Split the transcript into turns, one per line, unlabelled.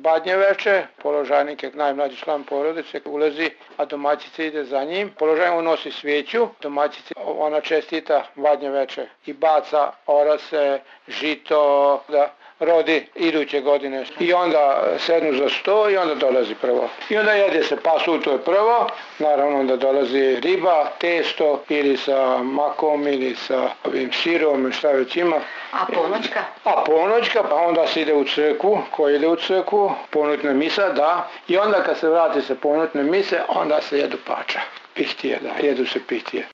badnje veče, položajnik je najmlađi član porodice, ulazi, a domaćica ide za njim. Položajnik unosi svijeću, domaćica ona čestita badnje veče i baca orase, žito, da rodi iduće godine. I onda sednu za sto i onda dolazi prvo. I onda jede se pasuto je prvo, naravno onda dolazi riba, testo ili sa makom ili sa ovim sirom, šta već ima.
A ponoćka?
A ponoćka, pa onda se ide u crkvu, ko ide u crkvu, ponutna misa, da. I onda kad se vrati se ponutne mise, onda se jedu pača. Pihtije, da, jedu se pihtije.